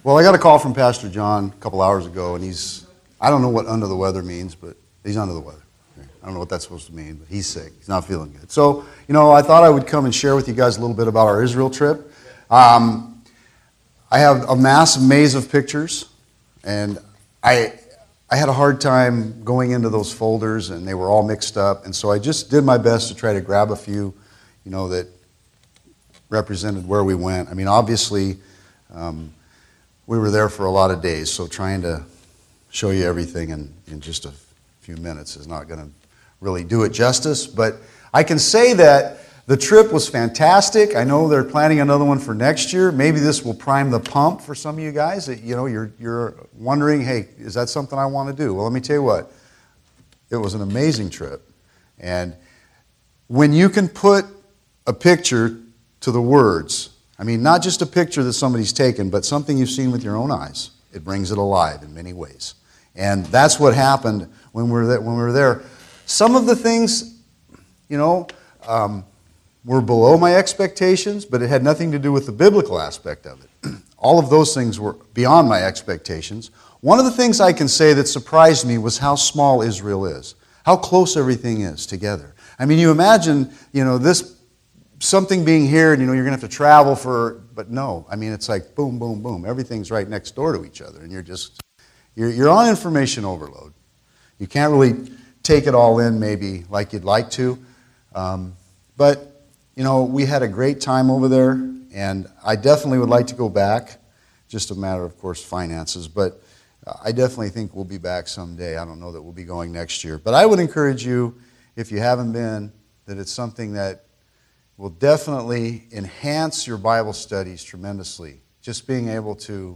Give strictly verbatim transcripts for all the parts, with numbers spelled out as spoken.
Well, I got a call from Pastor John a couple hours ago, and he's, I don't know what under the weather means, but he's under the weather. I don't know what that's supposed to mean, but he's sick. He's not feeling good. So, you know, I thought I would come and share with you guys a little bit about our Israel trip. Um, I have a massive maze of pictures, and I I had a hard time going into those folders, and they were all mixed up, and so I just did my best to try to grab a few, you know, that represented where we went. I mean, obviously, um, we were there for a lot of days, so trying to show you everything in, in just a few minutes is not going to really do it justice. But I can say that the trip was fantastic. I know they're planning another one for next year. Maybe this will prime the pump for some of you guys. That, you know, you're you're wondering, hey, is that something I want to do? Well, let me tell you what. It was an amazing trip. And when you can put a picture to the words, I mean, not just a picture that somebody's taken, but something you've seen with your own eyes, it brings it alive in many ways. And that's what happened when we were there. When we were there. Some of the things, you know, um, were below my expectations, but it had nothing to do with the biblical aspect of it. All of those things were beyond my expectations. One of the things I can say that surprised me was how small Israel is, how close everything is together. I mean, you imagine, you know, this something being here, and you know, you're going to have to travel for, but no, I mean, it's like boom, boom, boom. Everything's right next door to each other, and you're just, you're, you're on information overload. You can't really take it all in maybe like you'd like to. Um, but, you know, we had a great time over there, and I definitely would like to go back. Just a matter, of course, finances, but I definitely think we'll be back someday. I don't know that we'll be going next year. But I would encourage you, if you haven't been, that it's something that will definitely enhance your Bible studies tremendously. Just being able to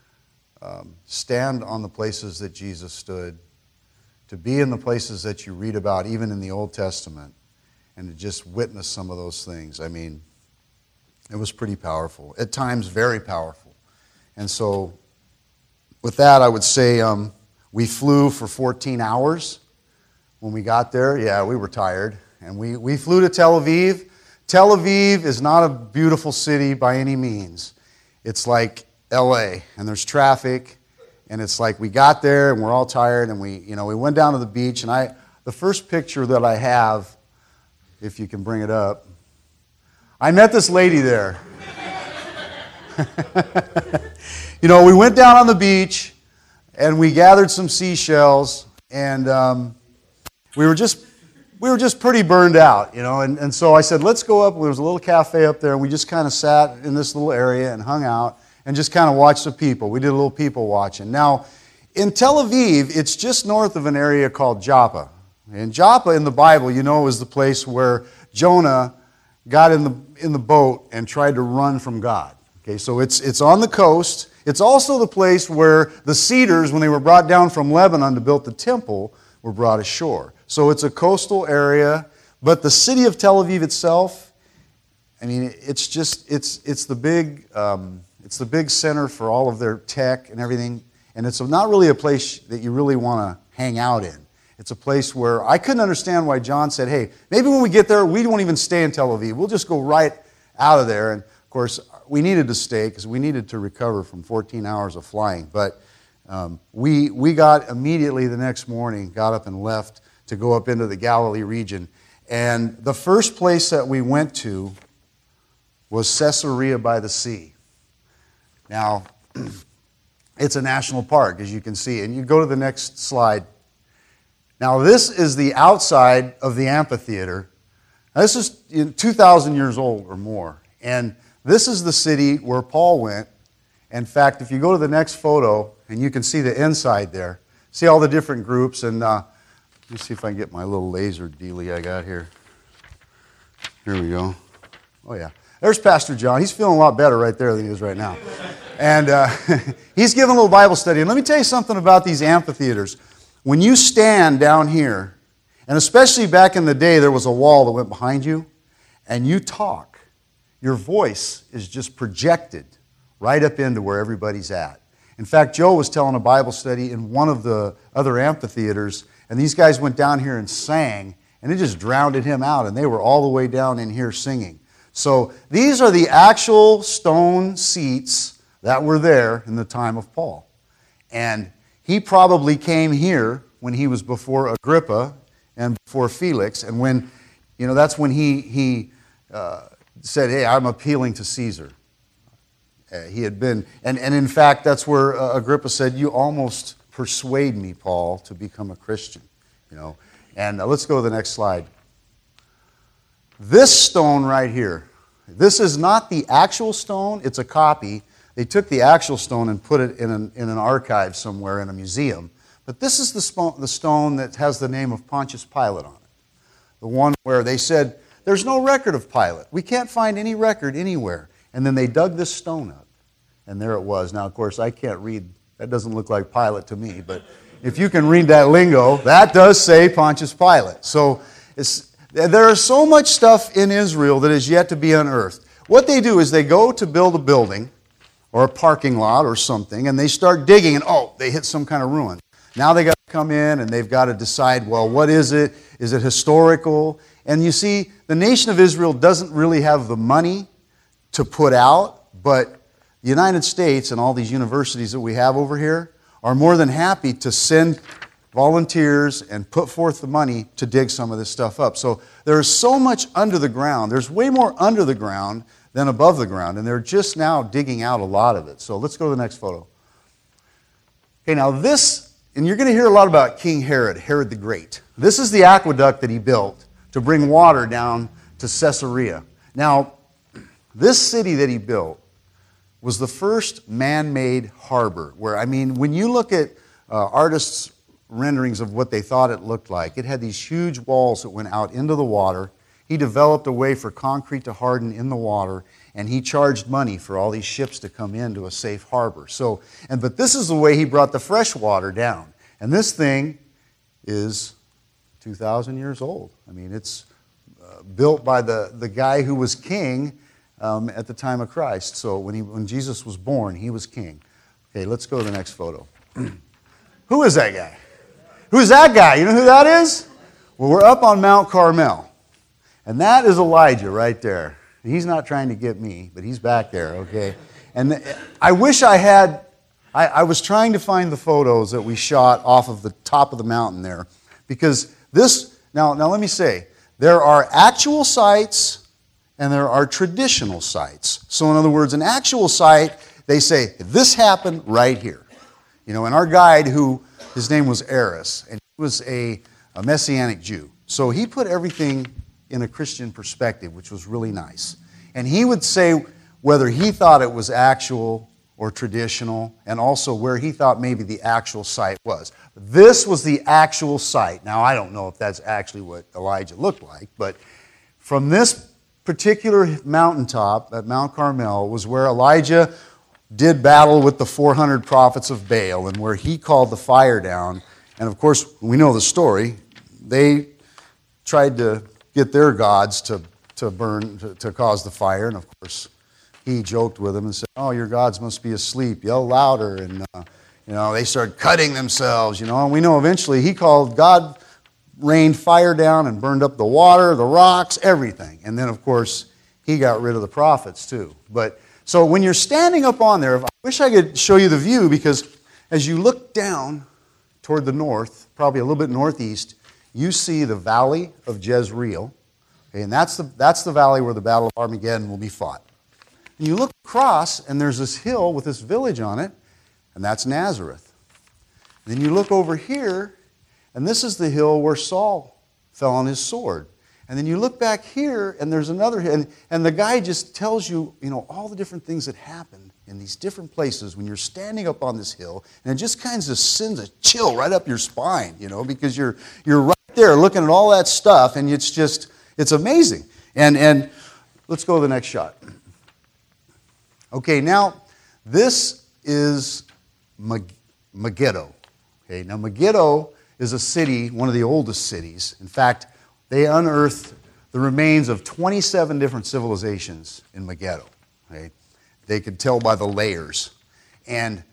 um, stand on the places that Jesus stood, to be in the places that you read about, even in the Old Testament, and to just witness some of those things. I mean, it was pretty powerful. At times, very powerful. And so, with that, I would say um, we flew for fourteen hours. When we got there, yeah, we were tired. And we, we flew to Tel Aviv. Tel Aviv is not a beautiful city by any means. It's like L A, and there's traffic, and it's like we got there and we're all tired, and we, you know, we went down to the beach, and I, the first picture that I have, if you can bring it up, I met this lady there. You know, we went down on the beach, and we gathered some seashells, and um, we were just We were just pretty burned out, you know, and, and so I said, let's go up. There was a little cafe up there, and we just kind of sat in this little area and hung out and just kind of watched the people. We did a little people watching. Now, in Tel Aviv, it's just north of an area called Joppa. And Joppa in the Bible, you know, is the place where Jonah got in the in the boat and tried to run from God. Okay, so it's it's on the coast. It's also the place where the cedars, when they were brought down from Lebanon to build the temple, were brought ashore. So it's a coastal area, but the city of Tel Aviv itself, I mean, it's just it's it's the big um, it's the big center for all of their tech and everything, and it's not really a place that you really want to hang out in. It's a place where I couldn't understand why John said, "Hey, maybe when we get there, we won't even stay in Tel Aviv. We'll just go right out of there." And of course, we needed to stay because we needed to recover from fourteen hours of flying. But um, we we got immediately the next morning, got up and left to go up into the Galilee region. And the first place that we went to was Caesarea by the sea. Now, it's a national park, as you can see. And you go to the next slide. Now, this is the outside of the amphitheater. Now, this is two thousand years old or more. And this is the city where Paul went. In fact, if you go to the next photo, and you can see the inside there, see all the different groups, and uh, let me see if I can get my little laser dealie I got here. Here we go. Oh, yeah. There's Pastor John. He's feeling a lot better right there than he is right now. And uh, he's giving a little Bible study. And let me tell you something about these amphitheaters. When you stand down here, and especially back in the day, there was a wall that went behind you, and you talk, your voice is just projected right up into where everybody's at. In fact, Joe was telling a Bible study in one of the other amphitheaters, and these guys went down here and sang, and it just drowned him out, and they were all the way down in here singing. So these are the actual stone seats that were there in the time of Paul. And he probably came here when he was before Agrippa and before Felix. And when, you know, that's when he, he uh, said, hey, I'm appealing to Caesar. Uh, he had been, and, and in fact, that's where uh, Agrippa said, you almost persuade me, Paul, to become a Christian. You know, and uh, let's go to the next slide. This stone right here, this is not the actual stone, it's a copy. They took the actual stone and put it in an, in an archive somewhere in a museum. But this is the, spo- the stone that has the name of Pontius Pilate on it. The one where they said, there's no record of Pilate. We can't find any record anywhere. And then they dug this stone up. And there it was. Now, of course, I can't read. That doesn't look like Pilate to me. But if you can read that lingo, that does say Pontius Pilate. So it's, there is so much stuff in Israel that is yet to be unearthed. What they do is they go to build a building or a parking lot or something, and they start digging, and oh, they hit some kind of ruin. Now they got to come in and they've got to decide, well, what is it? Is it historical? And you see, the nation of Israel doesn't really have the money to put out, but the United States and all these universities that we have over here are more than happy to send volunteers and put forth the money to dig some of this stuff up. So there is so much under the ground. There's way more under the ground than above the ground, and they're just now digging out a lot of it. So let's go to the next photo. Okay, now this, and you're going to hear a lot about King Herod, Herod the Great. This is the aqueduct that he built to bring water down to Caesarea. Now, this city that he built was the first man-made harbor, where, I mean, when you look at uh, artists' renderings of what they thought it looked like, it had these huge walls that went out into the water. He developed a way for concrete to harden in the water, and he charged money for all these ships to come into a safe harbor. So, and but this is the way he brought the fresh water down. And this thing is two thousand years old. I mean, it's uh, built by the, the guy who was king um, at the time of Christ. So when, he, when Jesus was born, he was king. Okay, let's go to the next photo. Who is that guy? Who's that guy? You know who that is? Well, we're up on Mount Carmel. And that is Elijah right there. He's not trying to get me, but he's back there, okay? And I wish I had, I, I was trying to find the photos that we shot off of the top of the mountain there. Because this, now, now let me say, there are actual sites and there are traditional sites. So in other words, an actual site, they say, this happened right here. You know, and our guide, who, his name was Eris, and he was a, a Messianic Jew. So he put everything in a Christian perspective, which was really nice. And he would say whether he thought it was actual or traditional, and also where he thought maybe the actual site was. This was the actual site. Now, I don't know if that's actually what Elijah looked like, but from this particular mountaintop at Mount Carmel was where Elijah did battle with the four hundred prophets of Baal, and where he called the fire down. And of course, we know the story. They tried to get their gods to, to burn, to, to cause the fire. And of course, he joked with them and said, oh, your gods must be asleep. Yell louder. And, uh, you know, they started cutting themselves, you know. And we know eventually he called, God rained fire down and burned up the water, the rocks, everything. And then, of course, he got rid of the prophets too. But so when you're standing up on there, I wish I could show you the view, because as you look down toward the north, probably a little bit northeast, you see the valley of Jezreel, okay, and that's the, that's the valley where the Battle of Armageddon will be fought. And you look across, and there's this hill with this village on it, and that's Nazareth. And then you look over here, and this is the hill where Saul fell on his sword. And then you look back here, and there's another hill, and, and the guy just tells you, you know, all the different things that happened in these different places when you're standing up on this hill, and it just kind of sends a chill right up your spine, you know, because you're you're right there looking at all that stuff, and it's just, it's amazing. And and let's go to the next shot. Okay, now this is Megiddo. Okay, now Megiddo is a city, one of the oldest cities. In fact, they unearthed the remains of twenty-seven different civilizations in Megiddo. Okay? They could tell by the layers. And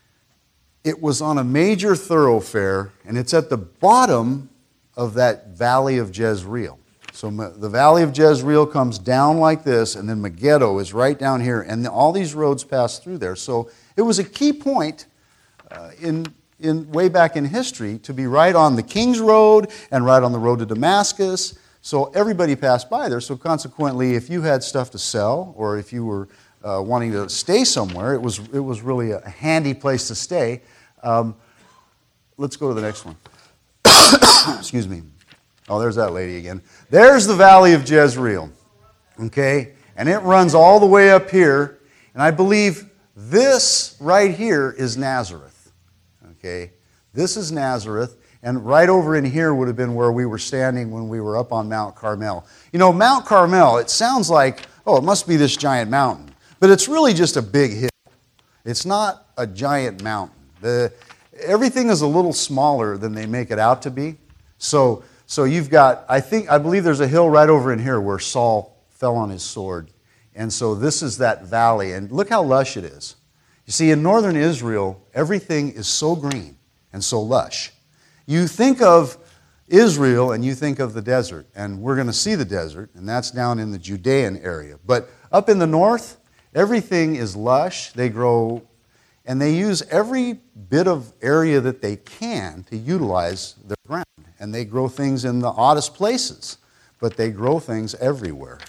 it was on a major thoroughfare, and it's at the bottom of that valley of Jezreel. So the Valley of Jezreel comes down like this, and then Megiddo is right down here, and all these roads pass through there. So it was a key point uh, in, in way back in history to be right on the King's Road and right on the road to Damascus. So everybody passed by there. So consequently, if you had stuff to sell, or if you were uh, wanting to stay somewhere, it was it was really a handy place to stay. Um, let's go to the next one. Excuse me. Oh, there's that lady again. There's the Valley of Jezreel. Okay? And it runs all the way up here. And I believe this right here is Nazareth. Okay? This is Nazareth. And right over in here would have been where we were standing when we were up on Mount Carmel. You know, Mount Carmel, it sounds like, oh, it must be this giant mountain. But it's really just a big hill. It's not a giant mountain. The, everything is a little smaller than they make it out to be. So, so you've got, I think, I believe there's a hill right over in here where Saul fell on his sword. And so this is that valley. And look how lush it is. You see, in northern Israel, everything is so green and so lush. You think of Israel and you think of the desert, and we're going to see the desert, and that's down in the Judean area. But up in the north, everything is lush. They grow, and they use every bit of area that they can to utilize their ground. And they grow things in the oddest places, but they grow things everywhere.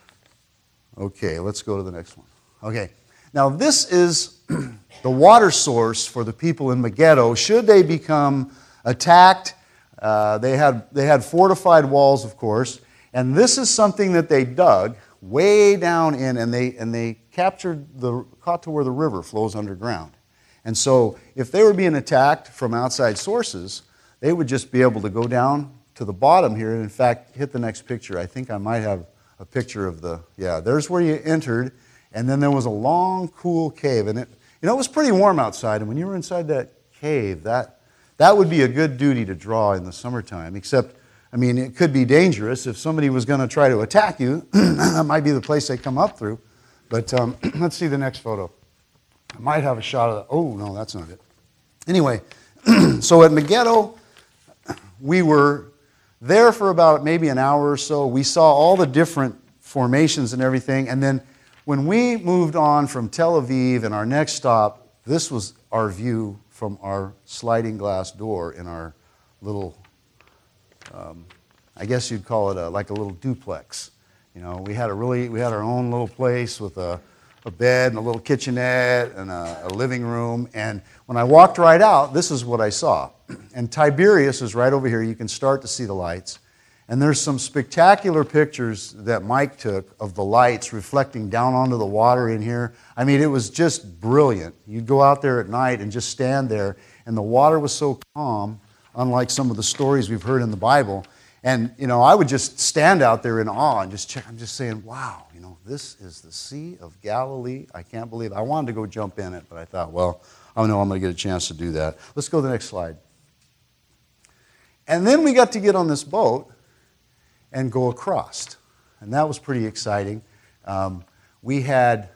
Okay, let's go to the next one. Okay, now this is the water source for the people in Megiddo should they become attacked. Uh, they had they had fortified walls, of course, and this is something that they dug way down in, and they and they captured the caught to where the river flows underground. And so, if they were being attacked from outside sources, they would just be able to go down to the bottom here. And in fact, hit the next picture. I think I might have a picture of the yeah. There's where you entered, and then there was a long, cool cave, and it you know it was pretty warm outside. And when you were inside that cave, that That would be a good duty to draw in the summertime, except, I mean, it could be dangerous. If somebody was going to try to attack you, that might be the place they come up through. But um, let's see the next photo. I might have a shot of that. Oh, no, that's not it. Anyway, so at Megiddo, we were there for about maybe an hour or so. We saw all the different formations and everything. And then when we moved on from Tel Aviv and our next stop, this was our view from our sliding glass door in our little, um, I guess you'd call it a, like a little duplex. You know, we had a really, we had our own little place with a, a bed and a little kitchenette and a, a living room. And when I walked right out, this is what I saw. And Tiberias is right over here. You can start to see the lights. And there's some spectacular pictures that Mike took of the lights reflecting down onto the water in here. I mean, it was just brilliant. You'd go out there at night and just stand there, and the water was so calm, unlike some of the stories we've heard in the Bible. And, you know, I would just stand out there in awe and just check. I'm just saying, wow, you know, this is the Sea of Galilee. I can't believe it. I wanted to go jump in it, but I thought, well, I know I'm going to get a chance to do that. Let's go to the next slide. And then we got to get on this boat and go across. And that was pretty exciting. Um, we had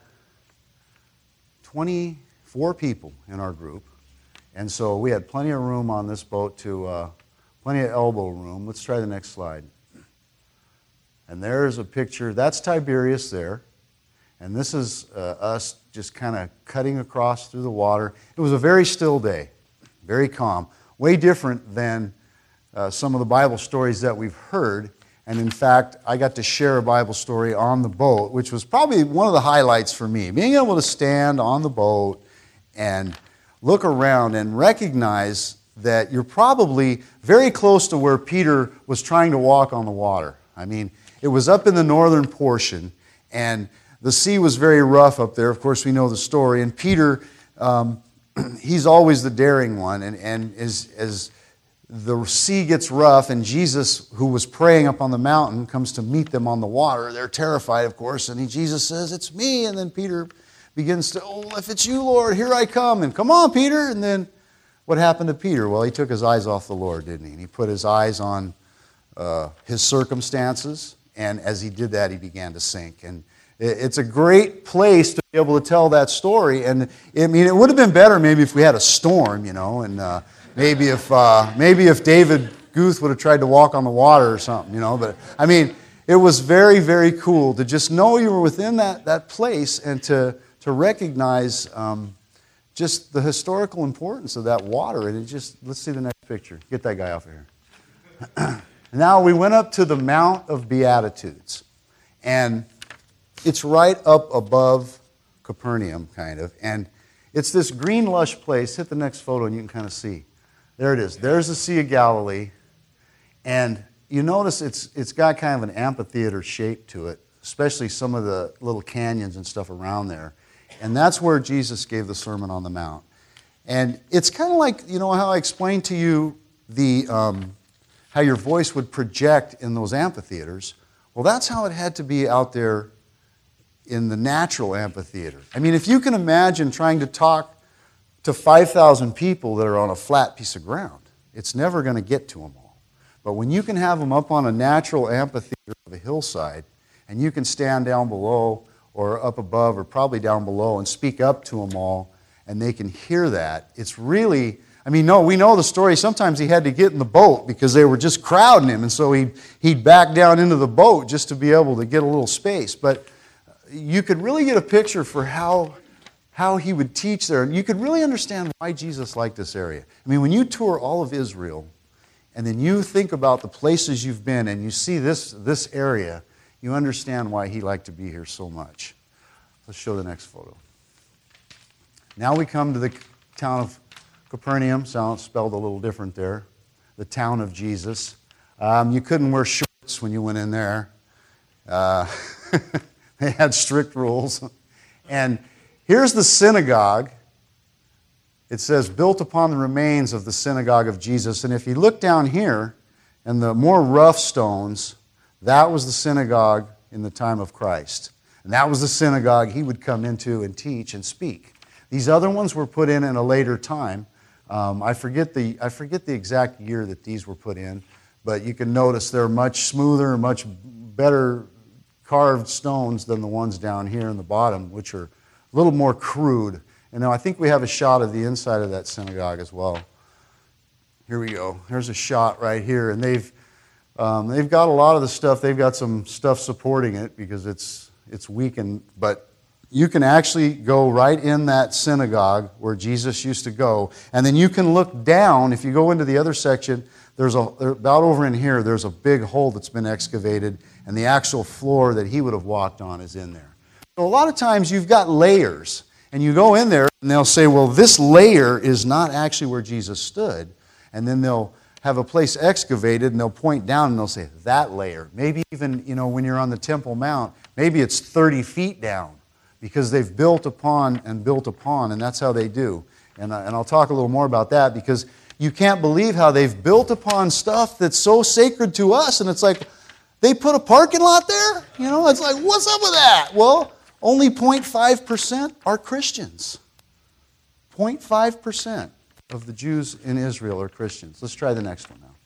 twenty-four people in our group, and so we had plenty of room on this boat to, uh, plenty of elbow room. Let's try the next slide. And there's a picture. That's Tiberias there. And this is uh, us just kind of cutting across through the water. It was a very still day, very calm, way different than uh, some of the Bible stories that we've heard. And in fact, I got to share a Bible story on the boat, which was probably one of the highlights for me. Being able to stand on the boat and look around and recognize that you're probably very close to where Peter was trying to walk on the water. I mean, it was up in the northern portion, and the sea was very rough up there. Of course, we know the story. And Peter, um, he's always the daring one, and, and as, as the sea gets rough, and Jesus, who was praying up on the mountain, comes to meet them on the water. They're terrified, of course, and he, Jesus says, "It's me." And then Peter begins to, "Oh, if it's you, Lord, here I come." And, "Come on, Peter." And then what happened to Peter? Well, he took his eyes off the Lord, didn't he? And he put his eyes on uh, his circumstances, and as he did that, he began to sink. And it's a great place to be able to tell that story. And, I mean, it would have been better maybe if we had a storm, you know, and uh, Maybe if uh, maybe if David Guth would have tried to walk on the water or something, you know. But I mean, it was very, very cool to just know you were within that, that place and to, to recognize um, just the historical importance of that water. And it just, let's see the next picture. Get that guy off of here. Now we went up to the Mount of Beatitudes. And it's right up above Capernaum, kind of. And it's this green, lush place. Hit the next photo and you can kind of see. There it is. There's the Sea of Galilee. And you notice it's it's got kind of an amphitheater shape to it, especially some of the little canyons and stuff around there. And that's where Jesus gave the Sermon on the Mount. And it's kind of like, you know, how I explained to you the um, how your voice would project in those amphitheaters. Well, that's how it had to be out there in the natural amphitheater. I mean, if you can imagine trying to talk to five thousand people that are on a flat piece of ground, it's never going to get to them all. But when you can have them up on a natural amphitheater of a hillside, and you can stand down below or up above or probably down below and speak up to them all, and they can hear that, it's really, I mean, no, we know the story. Sometimes he had to get in the boat because they were just crowding him, and so he'd, he'd back down into the boat just to be able to get a little space. But you could really get a picture for how, how he would teach there. And you could really understand why Jesus liked this area. I mean, when you tour all of Israel, and then you think about the places you've been, and you see this, this area, you understand why he liked to be here so much. Let's show the next photo. Now we come to the town of Capernaum, sound spelled a little different there. The town of Jesus. Um, you couldn't wear shorts when you went in there. Uh, they had strict rules. And here's the synagogue. It says, built upon the remains of the synagogue of Jesus. And if you look down here, and the more rough stones, that was the synagogue in the time of Christ. And that was the synagogue he would come into and teach and speak. These other ones were put in in a later time. Um, I forget the I forget the exact year that these were put in, but you can notice they're much smoother, much better carved stones than the ones down here in the bottom, which are a little more crude. And now I think we have a shot of the inside of that synagogue as well. Here we go. There's a shot right here, and they've um, they've got a lot of the stuff. They've got some stuff supporting it because it's it's weakened, but you can actually go right in that synagogue where Jesus used to go, and then you can look down. If you go into the other section, there's a about over in here. There's a big hole that's been excavated, and the actual floor that he would have walked on is in there. So a lot of times you've got layers. And you go in there, and they'll say, well, this layer is not actually where Jesus stood. And then they'll have a place excavated, and they'll point down, and they'll say, that layer. Maybe even, you know, when you're on the Temple Mount, maybe it's thirty feet down, because they've built upon and built upon, and that's how they do. And, I, and I'll talk a little more about that, because you can't believe how they've built upon stuff that's so sacred to us, and it's like, they put a parking lot there? You know, it's like, what's up with that? Well, only zero point five percent are Christians. zero point five percent of the Jews in Israel are Christians. Let's try the next one now.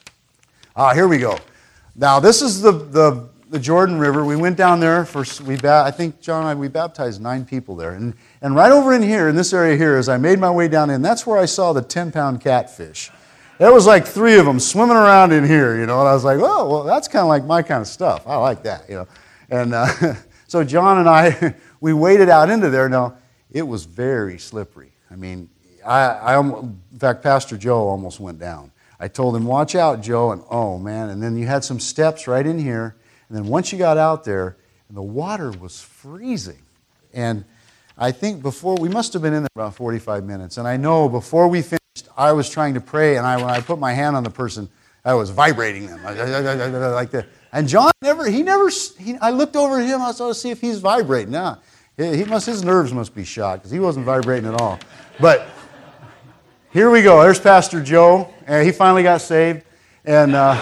Ah, here we go. Now, this is the, the, the Jordan River. We went down there for, we I think John and I, we baptized nine people there. And, and right over in here, in this area here, as I made my way down in, that's where I saw the ten-pound catfish. There was like three of them swimming around in here, you know, and I was like, oh, well, that's kind of like my kind of stuff. I like that, you know. And uh, so John and I, we waded out into there. Now, it was very slippery. I mean, I, I, in fact, Pastor Joe almost went down. I told him, watch out, Joe, and oh, man. And then you had some steps right in here. And then once you got out there, the water was freezing. And I think before, we must have been in there about forty-five minutes. And I know before we finished, I was trying to pray, and I, when I put my hand on the person, I was vibrating them like that. And John never, he never, he, I looked over at him, I saw to see if he's vibrating. Nah, he must, his nerves must be shot, because he wasn't vibrating at all. But here we go. There's Pastor Joe, and he finally got saved. And uh,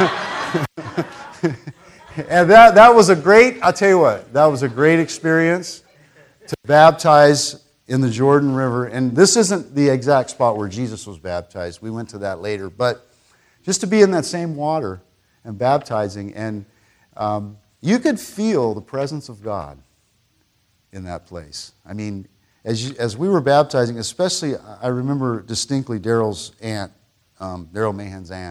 and that, that was a great, I'll tell you what, that was a great experience to baptize in the Jordan River. And this isn't the exact spot where Jesus was baptized. We went to that later. But just to be in that same water and baptizing, and um, you could feel the presence of God in that place. I mean, as you, as we were baptizing, especially, I remember distinctly Daryl's aunt, um, Daryl Mahan's aunt,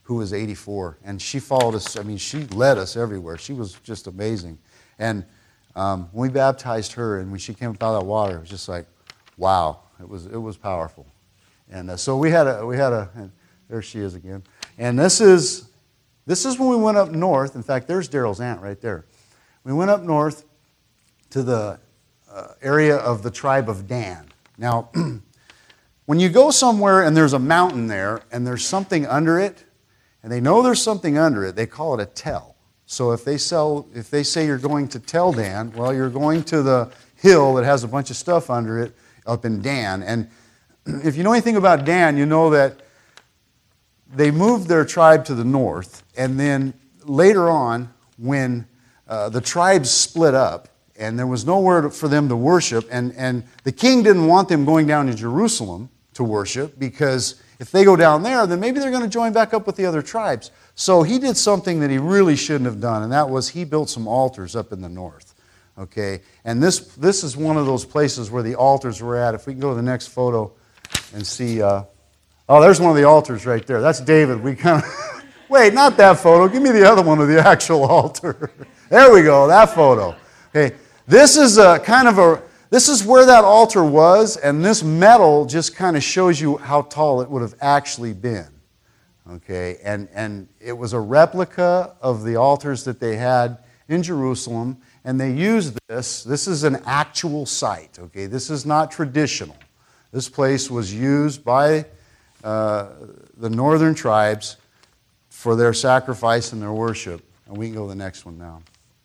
who was eighty-four. And she followed us. I mean, she led us everywhere. She was just amazing. And um, when we baptized her and when she came up out of that water, it was just like, wow. It was it was powerful. And uh, so we had a, we had a, and there she is again. And this is, this is when we went up north. In fact, there's Daryl's aunt right there. We went up north to the uh, area of the tribe of Dan. Now, when you go somewhere and there's a mountain there and there's something under it, and they know there's something under it, they call it a tell. So if they sell, if they say you're going to Tell Dan, well, you're going to the hill that has a bunch of stuff under it up in Dan. And if you know anything about Dan, you know that they moved their tribe to the north, and then later on, when uh, the tribes split up, and there was nowhere for them to worship, and, and the king didn't want them going down to Jerusalem to worship, because if they go down there, then maybe they're going to join back up with the other tribes. So he did something that he really shouldn't have done, and that was he built some altars up in the north. Okay, and this this is one of those places where the altars were at. If we can go to the next photo and see, uh, oh, there's one of the altars right there. That's David. We kind of wait, not that photo. Give me the other one of the actual altar. There we go, that photo. Okay, this is a kind of a this is where that altar was, and this metal just kind of shows you how tall it would have actually been. Okay, and and it was a replica of the altars that they had in Jerusalem. And they used this. This is an actual site, okay? This is not traditional. This place was used by uh, the northern tribes for their sacrifice and their worship. And we can go to the next one now.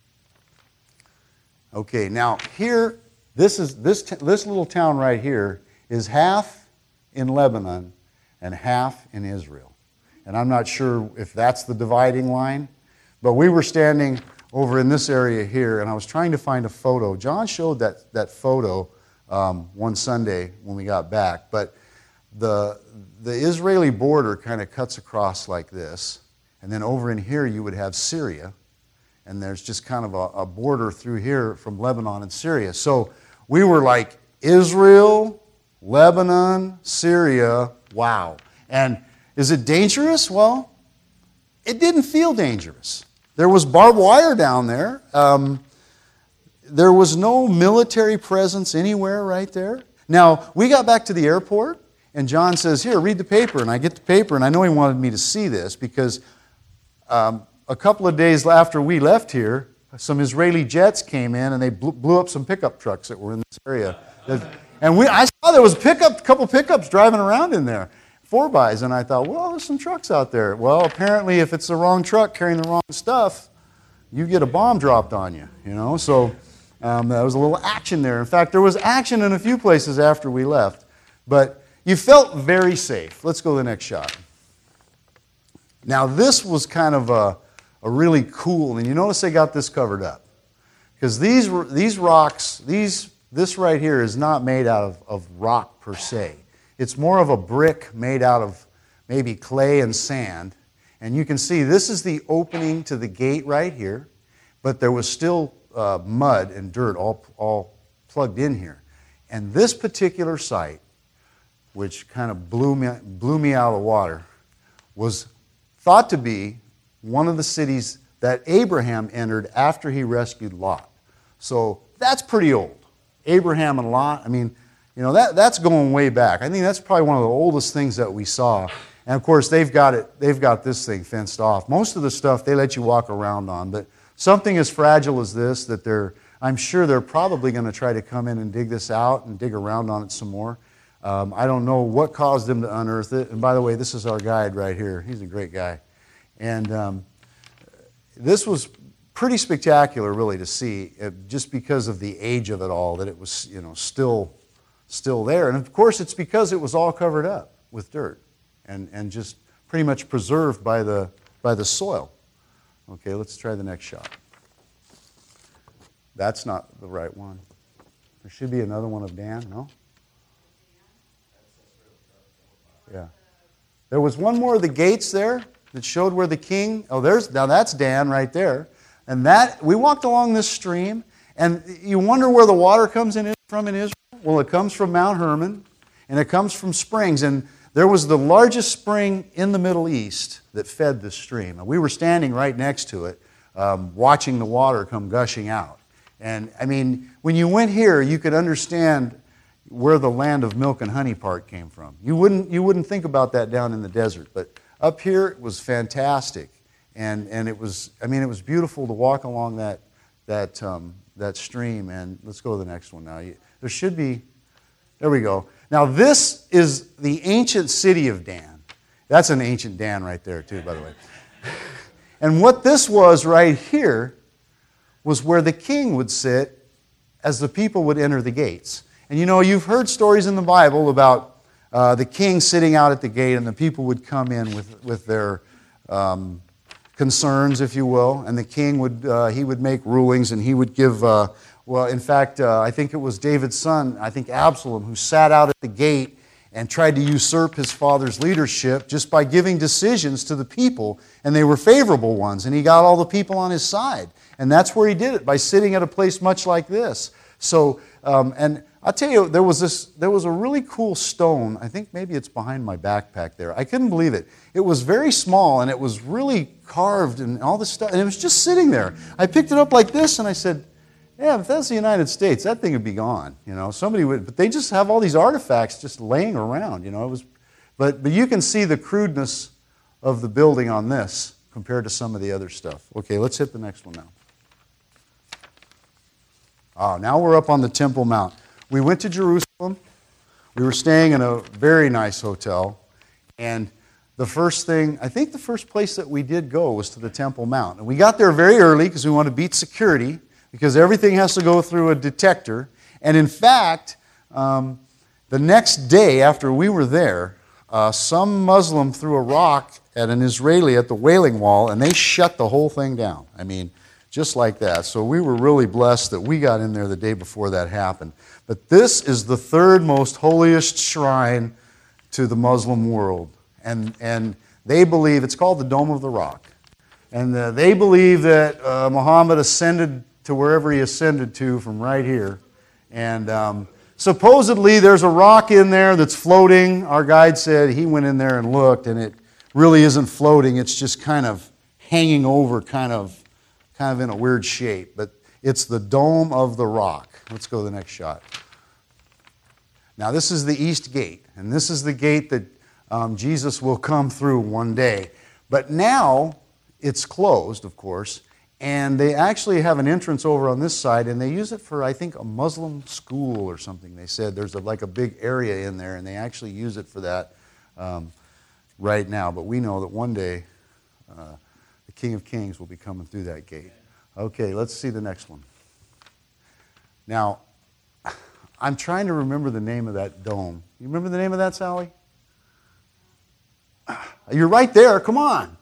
Okay, now here, this is this this little town right here is half in Lebanon and half in Israel. And I'm not sure if that's the dividing line, but we were standing over in this area here, and I was trying to find a photo. John showed that, that photo um, one Sunday when we got back, but the, the Israeli border kind of cuts across like this, and then over in here you would have Syria, and there's just kind of a, a border through here from Lebanon and Syria. So we were like, Israel, Lebanon, Syria, wow. And is it dangerous? Well, it didn't feel dangerous. There was barbed wire down there. Um, there was no military presence anywhere right there. Now, we got back to the airport, and John says, here, read the paper. And I get the paper, and I know he wanted me to see this because um, a couple of days after we left here, some Israeli jets came in, and they blew, blew up some pickup trucks that were in this area. And we, I saw there was a pickup, couple pickups driving around in there. Four bys, and I thought, well, there's some trucks out there. Well, apparently, if it's the wrong truck carrying the wrong stuff, you get a bomb dropped on you, you know. So um, there was a little action there. In fact, there was action in a few places after we left, but you felt very safe. Let's go to the next shot. Now, this was kind of a, a really cool, and you notice they got this covered up, because these these rocks, these this right here is not made out of, of rock per se. It's more of a brick made out of maybe clay and sand. And you can see this is the opening to the gate right here, but there was still uh, mud and dirt all, all plugged in here. And this particular site, which kind of blew me, blew me out of the water, was thought to be one of the cities that Abraham entered after he rescued Lot. So that's pretty old. Abraham and Lot, I mean, You know, that, that's going way back. I think that's probably one of the oldest things that we saw. And of course, they've got it, they've got this thing fenced off. Most of the stuff they let you walk around on, but something as fragile as this that they're, I'm sure they're probably going to try to come in and dig this out and dig around on it some more. Um, I don't know what caused them to unearth it. And by the way, this is our guide right here. He's a great guy. And um, this was pretty spectacular, really, to see, uh, just because of the age of it all, that it was, you know, still... still there. And of course, it's because it was all covered up with dirt and, and just pretty much preserved by the, by the soil. Okay, let's try the next shot. That's not the right one. There should be another one of Dan, no? Yeah. There was one more of the gates there that showed where the king, oh, there's, now that's Dan right there. And that, we walked along this stream, and you wonder where the water comes in from in Israel. Well, it comes from Mount Hermon, and it comes from springs. And there was the largest spring in the Middle East that fed this stream. And we were standing right next to it, um, watching the water come gushing out. And I mean, when you went here, you could understand where the land of milk and honey part came from. You wouldn't, you wouldn't think about that down in the desert, but up here it was fantastic. And, and it was, I mean, it was beautiful to walk along that, that, um, that stream. And let's go to the next one now. There should be, there we go. Now this is the ancient city of Dan. That's an ancient Dan right there too, by the way. And what this was right here was where the king would sit as the people would enter the gates. And you know, you've heard stories in the Bible about uh, the king sitting out at the gate and the people would come in with, with their um, concerns, if you will, and the king would, uh, he would make rulings and he would give, uh, well, in fact, uh, I think it was David's son, I think Absalom, who sat out at the gate and tried to usurp his father's leadership just by giving decisions to the people, and they were favorable ones, and he got all the people on his side. And that's where he did it, by sitting at a place much like this. So, um, and I'll tell you, there was this, there was a really cool stone. I think maybe it's behind my backpack there. I couldn't believe it. It was very small, and it was really carved and all this stuff, and it was just sitting there. I picked it up like this, and I said, yeah, if that's the United States, that thing would be gone. You know, somebody would, but they just have all these artifacts just laying around. You know, it was, but but you can see the crudeness of the building on this compared to some of the other stuff. Okay, let's hit the next one now. Oh, now we're up on the Temple Mount. We went to Jerusalem. We were staying in a very nice hotel, and the first thing, I think the first place that we did go was to the Temple Mount. And we got there very early because we wanted to beat security, because everything has to go through a detector. And in fact, um, the next day after we were there, uh, some Muslim threw a rock at an Israeli at the Wailing Wall, and they shut the whole thing down. I mean, just like that. So we were really blessed that we got in there the day before that happened. But this is the third most holiest shrine to the Muslim world. And, and they believe, it's called the Dome of the Rock. And uh, they believe that uh, Muhammad ascended to wherever he ascended to from right here. And um, supposedly there's a rock in there that's floating. Our guide said he went in there and looked, and it really isn't floating. It's just kind of hanging over, kind of, kind of in a weird shape. But it's the Dome of the Rock. Let's go to the next shot. Now this is the East Gate, and this is the gate that um, Jesus will come through one day. But now it's closed, of course. And they actually have an entrance over on this side, and they use it for, I think, a Muslim school or something. They said there's a, like a big area in there, and they actually use it for that um, right now. But we know that one day uh, the King of Kings will be coming through that gate. Okay, let's see the next one. Now, I'm trying to remember the name of that dome. You remember the name of that, Sally? You're right there. Come on.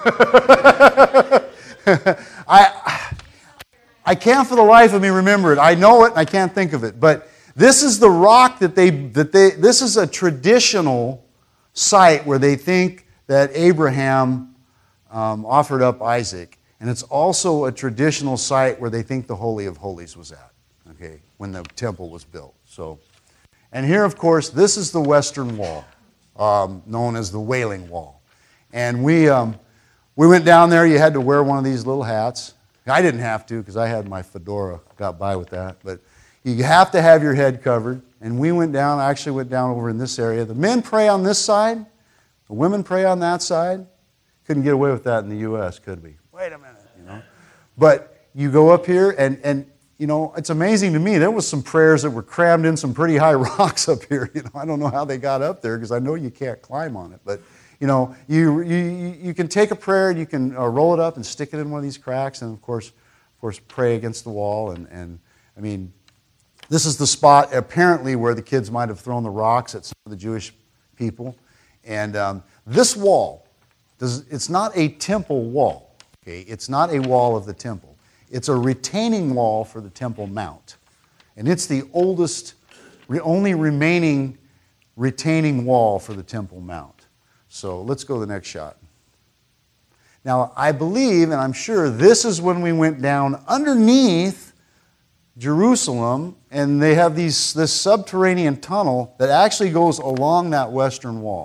I, I can't for the life of me remember it. I know it and I can't think of it. But this is the rock that they, that they, this is a traditional site where they think that Abraham um, offered up Isaac. And it's also a traditional site where they think the Holy of Holies was at, okay, when the temple was built. So, and here, of course, this is the Western Wall, um, known as the Wailing Wall. And we... Um, We went down there, you had to wear one of these little hats. I didn't have to because I had my fedora, got by with that. But you have to have your head covered. And we went down, I actually went down over in this area. The men pray on this side, the women pray on that side. Couldn't get away with that in the U S, could we? Wait a minute, you know. But you go up here and, and you know, it's amazing to me. There was some prayers that were crammed in some pretty high rocks up here. You know, I don't know how they got up there because I know you can't climb on it. But You know, you, you, you can take a prayer and you can uh, roll it up and stick it in one of these cracks and, of course, of course pray against the wall. And, and, I mean, this is the spot, apparently, where the kids might have thrown the rocks at some of the Jewish people. And um, this wall, does, it's not a temple wall. Okay? It's not a wall of the temple. It's a retaining wall for the Temple Mount. And it's the oldest, only remaining retaining wall for the Temple Mount. So let's go to the next shot. Now, I believe, and I'm sure, this is when we went down underneath Jerusalem, and they have these, this subterranean tunnel that actually goes along that western wall.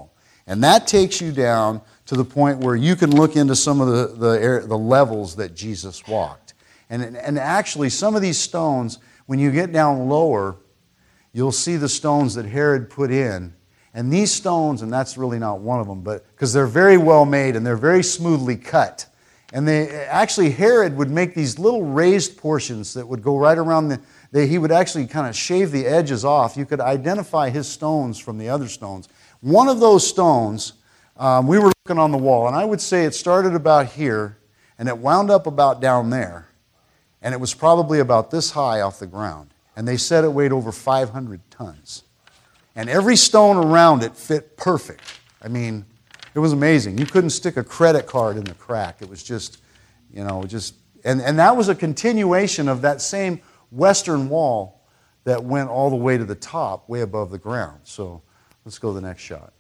And that takes you down to the point where you can look into some of the, the, air, the levels that Jesus walked. And, and actually, some of these stones, when you get down lower, you'll see the stones that Herod put in. And these stones, and that's really not one of them, but because they're very well made and they're very smoothly cut. And they actually, Herod would make these little raised portions that would go right around the, they, he would actually kind of shave the edges off. You could identify his stones from the other stones. One of those stones, um, we were looking on the wall, and I would say it started about here, and it wound up about down there. And it was probably about this high off the ground. And they said it weighed over five hundred tons. And every stone around it fit perfect. I mean, it was amazing. You couldn't stick a credit card in the crack. It was just, you know, just... And, and that was a continuation of that same western wall that went all the way to the top, way above the ground. So let's go to the next shot.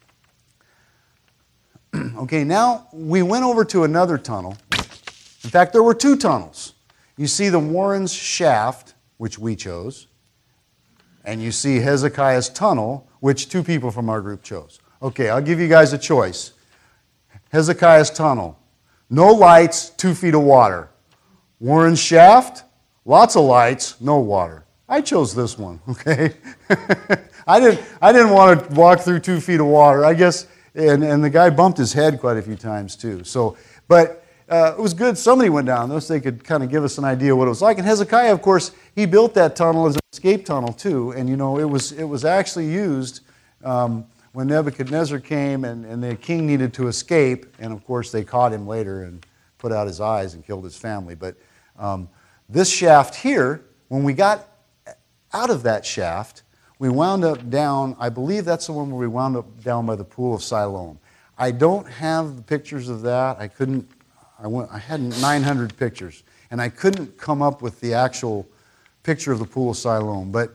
Okay, now we went over to another tunnel. In fact, there were two tunnels. You see the Warren's shaft, which we chose, and you see Hezekiah's tunnel, which two people from our group chose. Okay, I'll give you guys a choice. Hezekiah's tunnel, no lights, two feet of water. Warren's shaft, lots of lights, no water. I chose this one, okay? I didn't I didn't want to walk through two feet of water. I guess, and, and the guy bumped his head quite a few times too. So, but Uh, it was good somebody went down there so they could kind of give us an idea what it was like. And Hezekiah, of course, he built that tunnel as an escape tunnel too. And you know, it was it was actually used um, when Nebuchadnezzar came and, and the king needed to escape. And of course, they caught him later and put out his eyes and killed his family. But um, this shaft here, when we got out of that shaft, we wound up down, I believe that's the one where we wound up down by the pool of Siloam. I don't have the pictures of that. I couldn't I, went, I had nine hundred pictures, and I couldn't come up with the actual picture of the pool of Siloam. But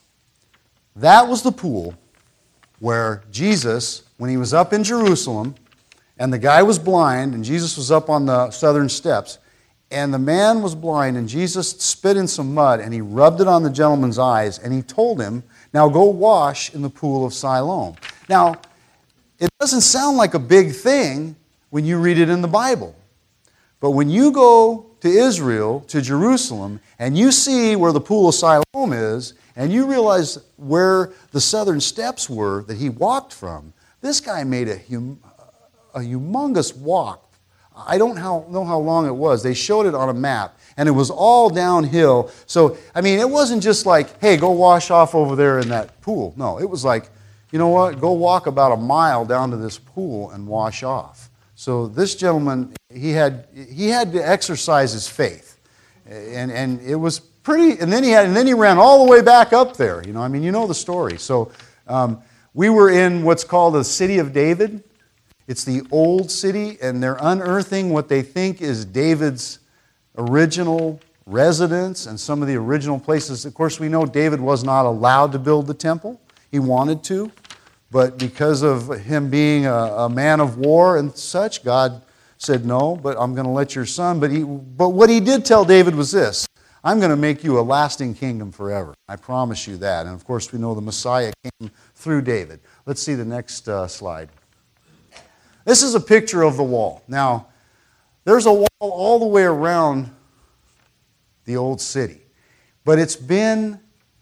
that was the pool where Jesus, when he was up in Jerusalem, and the guy was blind, and Jesus was up on the southern steps, and the man was blind, and Jesus spit in some mud, and he rubbed it on the gentleman's eyes, and he told him, now go wash in the pool of Siloam. Now, it doesn't sound like a big thing when you read it in the Bible. But when you go to Israel, to Jerusalem, and you see where the pool of Siloam is, and you realize where the southern steps were that he walked from, this guy made a, hum, a humongous walk. I don't how, know how long it was. They showed it on a map, and it was all downhill. So, I mean, it wasn't just like, hey, go wash off over there in that pool. No, it was like, you know what, go walk about a mile down to this pool and wash off. So this gentleman, he had he had to exercise his faith, and and it was pretty. And then he had and then he ran all the way back up there. You know, I mean, you know the story. So um, we were in what's called the City of David. It's the old city, and they're unearthing what they think is David's original residence and some of the original places. Of course, we know David was not allowed to build the temple. He wanted to. But because of him being a, a man of war and such, God said, no, but I'm going to let your son. But, he, but what he did tell David was this, I'm going to make you a lasting kingdom forever. I promise you that. And of course, we know the Messiah came through David. Let's see the next uh, slide. This is a picture of the wall. Now, there's a wall all the way around the old city. But it's been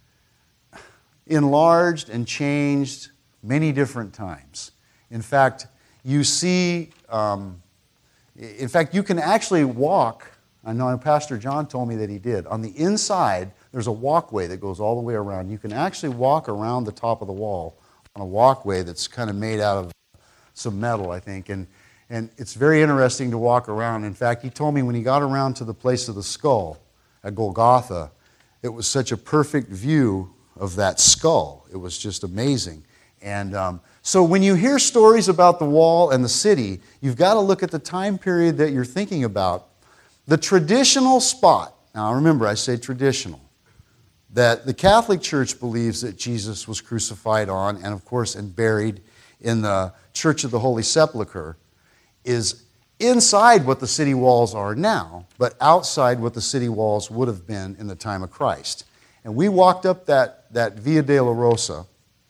enlarged and changed many different times. In fact, you see, um, in fact, you can actually walk. I know Pastor John told me that he did. On the inside, there's a walkway that goes all the way around. You can actually walk around the top of the wall on a walkway that's kind of made out of some metal, I think. And, and it's very interesting to walk around. In fact, he told me when he got around to the place of the skull at Golgotha, it was such a perfect view of that skull. It was just amazing. And um, so when you hear stories about the wall and the city, you've got to look at the time period that you're thinking about. The traditional spot, now remember I say traditional, that the Catholic Church believes that Jesus was crucified on and of course and buried in the Church of the Holy Sepulchre, is inside what the city walls are now, but outside what the city walls would have been in the time of Christ. And we walked up that, that Via Dolorosa,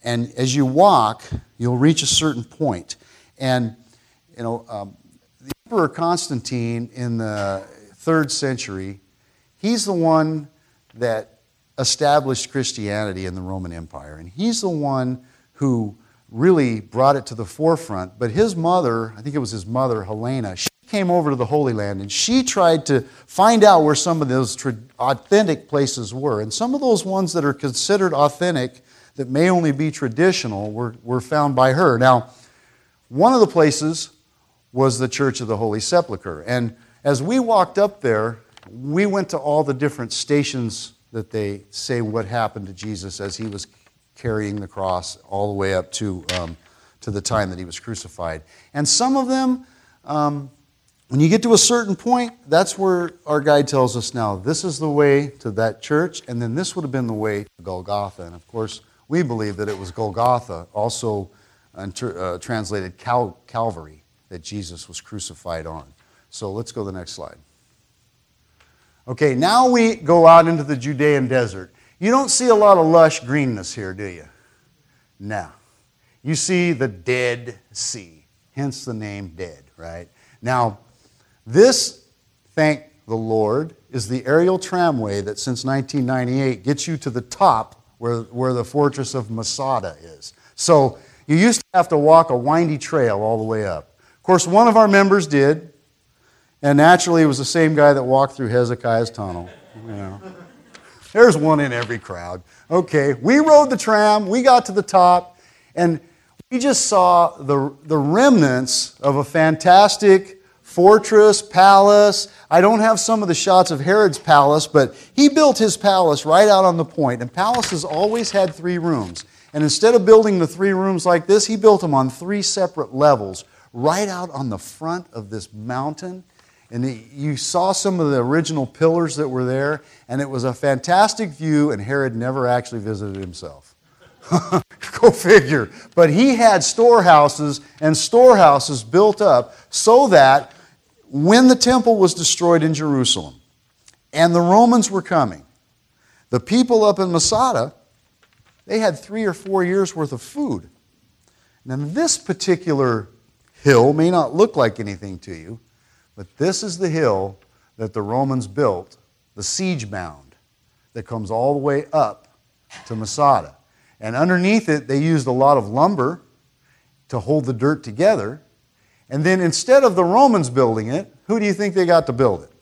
And as you walk, you'll reach a certain point. And, you know, um, the Emperor Constantine in the third century, he's the one that established Christianity in the Roman Empire. And he's the one who really brought it to the forefront. But his mother, I think it was his mother, Helena, she came over to the Holy Land and she tried to find out where some of those tra- authentic places were. And some of those ones that are considered authentic, that may only be traditional, were, were found by her. Now, one of the places was the Church of the Holy Sepulchre. And as we walked up there, we went to all the different stations that they say what happened to Jesus as he was carrying the cross all the way up to, um, to the time that he was crucified. And some of them, um, when you get to a certain point, that's where our guide tells us now, this is the way to that church, and then this would have been the way to Golgotha. And of course, we believe that it was Golgotha, also uh, translated Cal- Calvary, that Jesus was crucified on. So let's go to the next slide. Okay, now we go out into the Judean desert. You don't see a lot of lush greenness here, do you? No. You see the Dead Sea, hence the name Dead, right? Now, this, thank the Lord, is the aerial tramway that since nineteen ninety-eight gets you to the top where, where the fortress of Masada is. So you used to have to walk a windy trail all the way up. Of course, one of our members did, and naturally it was the same guy that walked through Hezekiah's tunnel. You know. There's one in every crowd. Okay, we rode the tram, we got to the top, and we just saw the, the remnants of a fantastic fortress, palace. I don't have some of the shots of Herod's palace, but he built his palace right out on the point. And palaces always had three rooms. And instead of building the three rooms like this, he built them on three separate levels, right out on the front of this mountain. And he, you saw some of the original pillars that were there, and it was a fantastic view, and Herod never actually visited himself. Go figure. But he had storehouses and storehouses built up so that when the temple was destroyed in Jerusalem and the Romans were coming, the people up in Masada, they had three or four years' worth of food. Now, this particular hill may not look like anything to you, but this is the hill that the Romans built, the siege mound, that comes all the way up to Masada. And underneath it, they used a lot of lumber to hold the dirt together. And then instead of the Romans building it, who do you think they got to build it?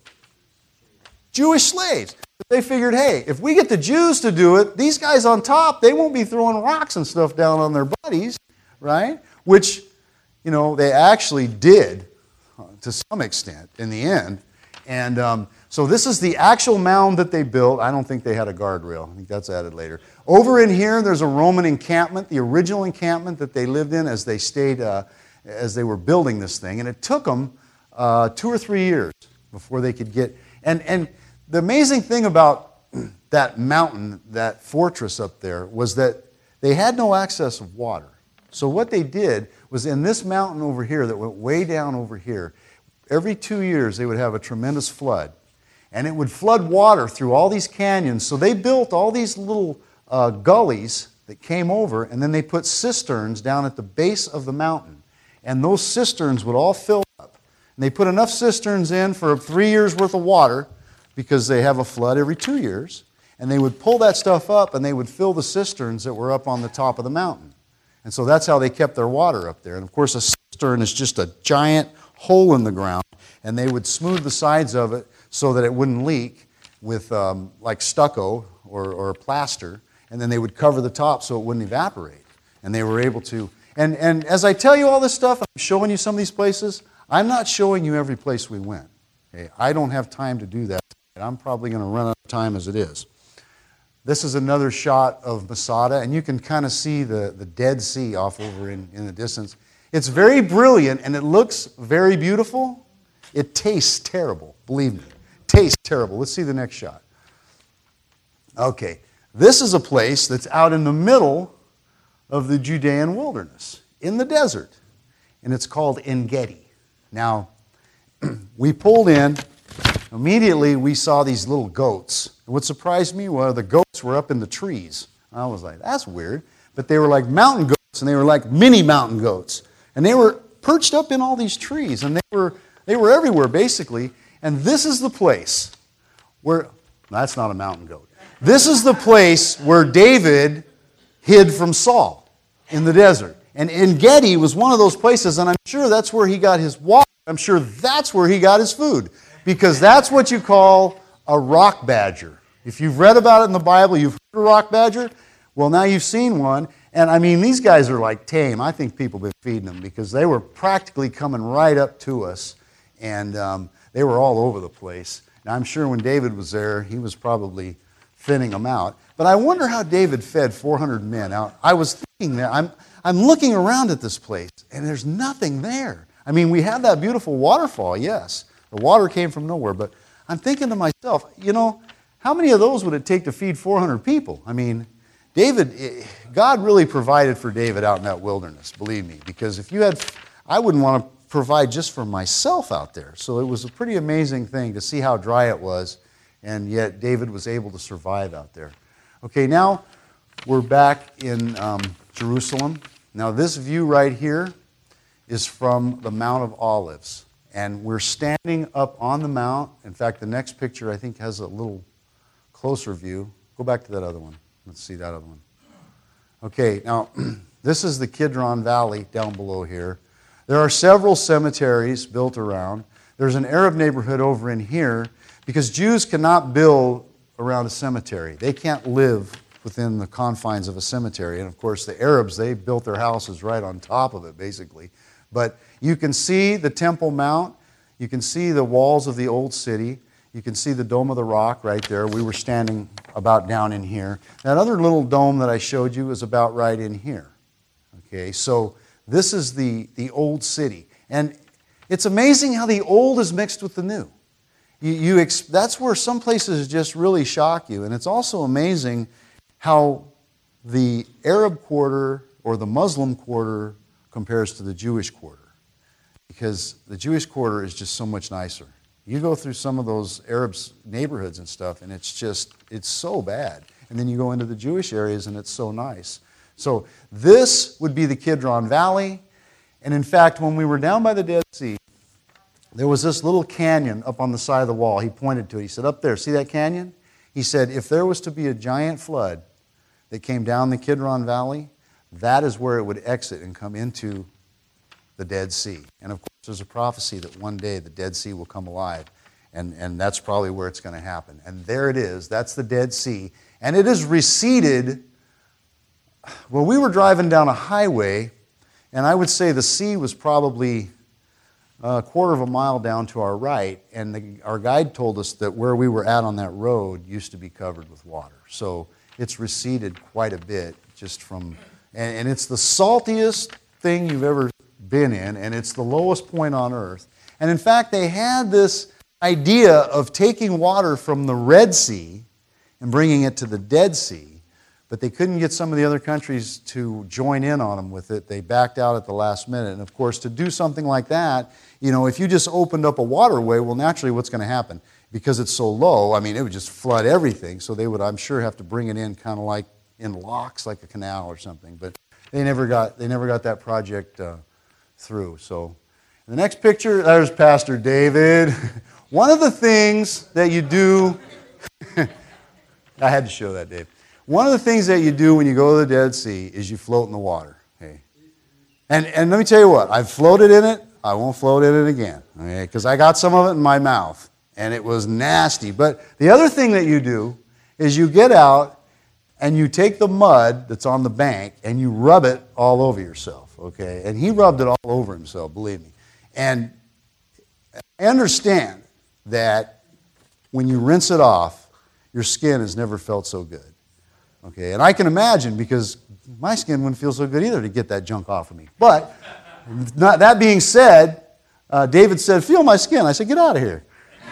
Jewish slaves. They figured, hey, if we get the Jews to do it, these guys on top, they won't be throwing rocks and stuff down on their buddies, right? Which, you know, they actually did to some extent in the end. And um, so this is the actual mound that they built. I don't think they had a guardrail. I think that's added later. Over in here, there's a Roman encampment, the original encampment that they lived in as they stayed, uh, as they were building this thing. And it took them uh, two or three years before they could get... And, and the amazing thing about that mountain, that fortress up there, was that they had no access of water. So what they did was in this mountain over here that went way down over here, every two years they would have a tremendous flood. And it would flood water through all these canyons. So they built all these little uh, gullies that came over, and then they put cisterns down at the base of the mountain. And those cisterns would all fill up. And they put enough cisterns in for three years' worth of water, because they have a flood every two years. And they would pull that stuff up, and they would fill the cisterns that were up on the top of the mountain. And so that's how they kept their water up there. And of course, a cistern is just a giant hole in the ground, and they would smooth the sides of it so that it wouldn't leak with um, like stucco or, or plaster, and then they would cover the top so it wouldn't evaporate. And they were able to... And, and as I tell you all this stuff, I'm showing you some of these places, I'm not showing you every place we went. Okay? I don't have time to do that. I'm probably going to run out of time as it is. This is another shot of Masada, and you can kind of see the, the Dead Sea off over in, in the distance. It's very brilliant, and it looks very beautiful. It tastes terrible, believe me. It tastes terrible. Let's see the next shot. Okay, this is a place that's out in the middle of the Judean wilderness, in the desert, and it's called En-Gedi. Now, we pulled in. Immediately, we saw these little goats. And what surprised me was the goats were up in the trees. I was like, that's weird. but they were like mountain goats, and they were like mini mountain goats. And they were perched up in all these trees, and they were they were everywhere, basically. And this is the place where, that's not a mountain goat. This is the place where David hid from Saul in the desert. And En Gedi was one of those places, and I'm sure that's where he got his water. I'm sure that's where he got his food, because that's what you call a rock badger. If you've read about it in the Bible, you've heard a rock badger. Well, now you've seen one. And I mean, these guys are like tame. I think people have been feeding them because they were practically coming right up to us. And um, they were all over the place. Now, I'm sure when David was there, he was probably thinning them out. But I wonder how David fed four hundred men out. I was thinking that. I'm, I'm looking around at this place, and there's nothing there. I mean, we had that beautiful waterfall, yes. The water came from nowhere. But I'm thinking to myself, you know, how many of those would it take to feed four hundred people? I mean, David, God really provided for David out in that wilderness, believe me. Because if you had, I wouldn't want to provide just for myself out there. So it was a pretty amazing thing to see how dry it was, and yet David was able to survive out there. Okay, now we're back in um, Jerusalem. Now this view right here is from the Mount of Olives. And we're standing up on the mount. In fact, the next picture I think has a little closer view. Go back to that other one. Let's see that other one. Okay, now this is the Kidron Valley down below here. There are several cemeteries built around. There's an Arab neighborhood over in here because Jews cannot build around a cemetery. They can't live within the confines of a cemetery. And of course, the Arabs, they built their houses right on top of it, basically. But you can see the Temple Mount. You can see the walls of the old city. You can see the Dome of the Rock right there. We were standing about down in here. That other little dome that I showed you is about right in here. Okay, so this is the, the old city. And it's amazing how the old is mixed with the new. You, you ex- that's where some places just really shock you. And it's also amazing how the Arab quarter or the Muslim quarter compares to the Jewish quarter. Because the Jewish quarter is just so much nicer. You go through some of those Arab neighborhoods and stuff, and it's just, it's so bad. And then you go into the Jewish areas, and it's so nice. So this would be the Kidron Valley. And in fact, when we were down by the Dead Sea, there was this little canyon up on the side of the wall. He pointed to it. He said, up there, see that canyon? He said, if there was to be a giant flood that came down the Kidron Valley, that is where it would exit and come into the Dead Sea. And of course, there's a prophecy that one day the Dead Sea will come alive. And, and that's probably where it's going to happen. And there it is. That's the Dead Sea. And it is receded. Well, we were driving down a highway, and I would say the sea was probably a quarter of a mile down to our right. And the, our guide told us that where we were at on that road used to be covered with water. So it's receded quite a bit just from... And, and it's the saltiest thing you've ever been in, and it's the lowest point on earth. And in fact, they had this idea of taking water from the Red Sea and bringing it to the Dead Sea, but they couldn't get some of the other countries to join in on them with it. They backed out at the last minute. And of course, to do something like that, you know, if you just opened up a waterway, well, naturally, what's going to happen? Because it's so low, I mean, it would just flood everything. So they would, I'm sure, have to bring it in kind of like in locks, like a canal or something. But they never got, they never got that project uh, through. So the next picture, there's Pastor David. One of the things that you do, I had to show that, Dave. One of the things that you do when you go to the Dead Sea is you float in the water. Okay? And, and let me tell you what, I've floated in it, I won't float in it again. Okay? Because I got some of it in my mouth, and it was nasty. But the other thing that you do is you get out and you take the mud that's on the bank and you rub it all over yourself. Okay? And he rubbed it all over himself, believe me. And I understand that when you rinse it off, your skin has never felt so good. Okay, and I can imagine, because my skin wouldn't feel so good either to get that junk off of me. But not, that being said, uh, David said, feel my skin. I said, get out of here.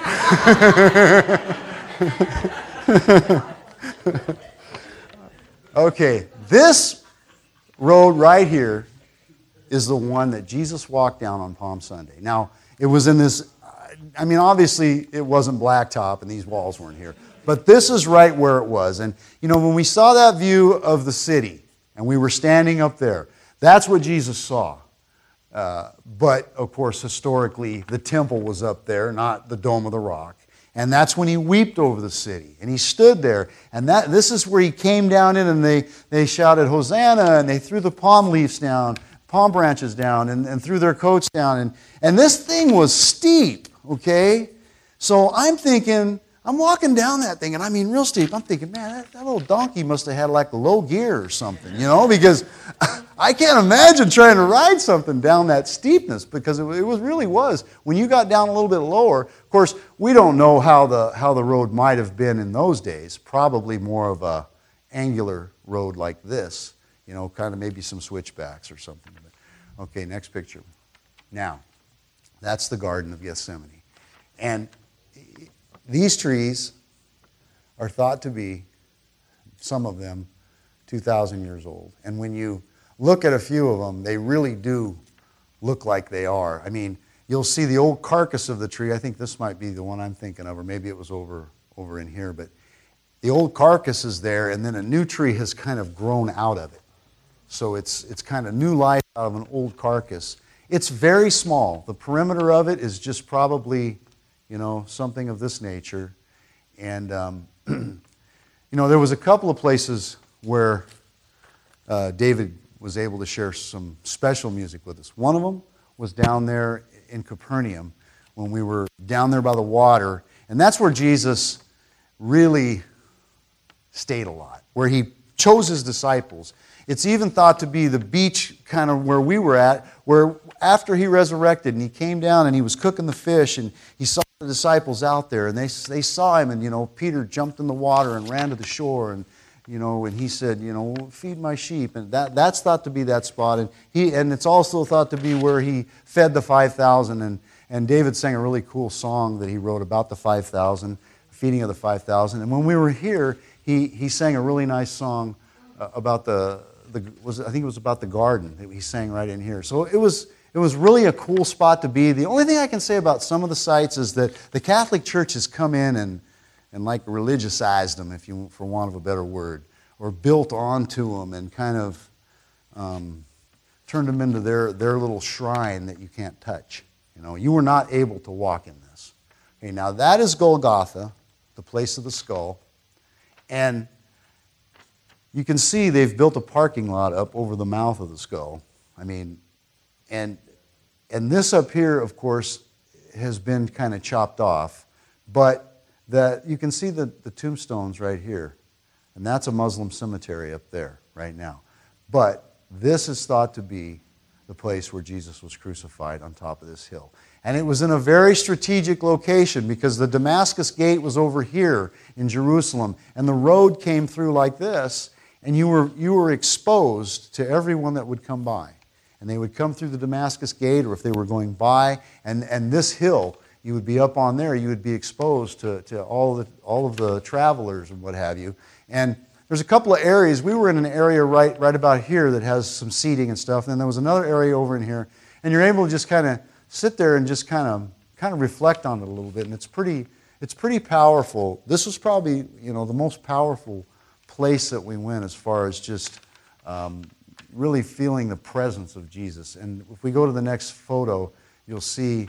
Okay, this road right here is the one that Jesus walked down on Palm Sunday. Now, it was in this, I mean, obviously it wasn't blacktop and these walls weren't here. But this is right where it was. And, you know, when we saw that view of the city, And we were standing up there. That's what Jesus saw. Uh, but, of course, historically, the temple was up there, not the Dome of the Rock. And that's when he wept over the city. And he stood there. And that this is where he came down in, and they, they shouted, Hosanna, and they threw the palm leaves down, palm branches down, and, and threw their coats down. And, and this thing was steep, okay? So I'm thinking, I'm walking down that thing, and I mean real steep. I'm thinking, man, that, that little donkey must have had like low gear or something, you know, because I can't imagine trying to ride something down that steepness, because it, it was really was. When you got down a little bit lower, of course, we don't know how the how the road might have been in those days. Probably more of a angular road like this, you know, kind of maybe some switchbacks or something. Okay, next picture. Now, that's the Garden of Gethsemane. And these trees are thought to be, some of them, two thousand years old. And when you look at a few of them, they really do look like they are. I mean, you'll see the old carcass of the tree. I think this might be the one I'm thinking of, or maybe it was over, over in here. But the old carcass is there, and then a new tree has kind of grown out of it. So it's, it's kind of new life out of an old carcass. It's very small. The perimeter of it is just probably, you know, something of this nature. And, um, you know, there was a couple of places where uh, David was able to share some special music with us. One of them was down there in Capernaum when we were down there by the water. And that's where Jesus really stayed a lot, where he chose his disciples. It's even thought to be the beach kind of where we were at, where after he resurrected and he came down and he was cooking the fish and he saw the disciples out there and they they saw him, and, you know, Peter jumped in the water and ran to the shore, and, you know, and he said, you know, feed my sheep. And that that's thought to be that spot. And he and it's also thought to be where he fed the five thousand. And, and David sang a really cool song that he wrote about the five thousand, feeding of the five thousand. And when we were here, he, he sang a really nice song uh, about the, the was I think it was about the garden that he sang right in here. So it was it was really a cool spot to be. The only thing I can say about some of the sites is that the Catholic Church has come in and and like religiousized them, if you, for want of a better word, or built onto them and kind of um, turned them into their, their little shrine that you can't touch. You know, you were not able to walk in this. Okay, now that is Golgotha, the place of the skull, and you can see they've built a parking lot up over the mouth of the skull. I mean, and and this up here, of course, has been kind of chopped off, but that you can see the, the tombstones right here. And that's a Muslim cemetery up there right now. But this is thought to be the place where Jesus was crucified, on top of this hill. And it was in a very strategic location, because the Damascus Gate was over here in Jerusalem, and the road came through like this, and you were, you were exposed to everyone that would come by. And they would come through the Damascus Gate, or if they were going by, and, and this hill, you would be up on there, you would be exposed to, to all, the, all of the travelers and what have you. And there's a couple of areas. We were in an area right, right about here that has some seating and stuff. And then there was another area over in here. And you're able to just kind of sit there and just kind of kind of reflect on it a little bit. And it's pretty it's pretty powerful. This was probably, you know, the most powerful place that we went as far as just um, really feeling the presence of Jesus. And if we go to the next photo, you'll see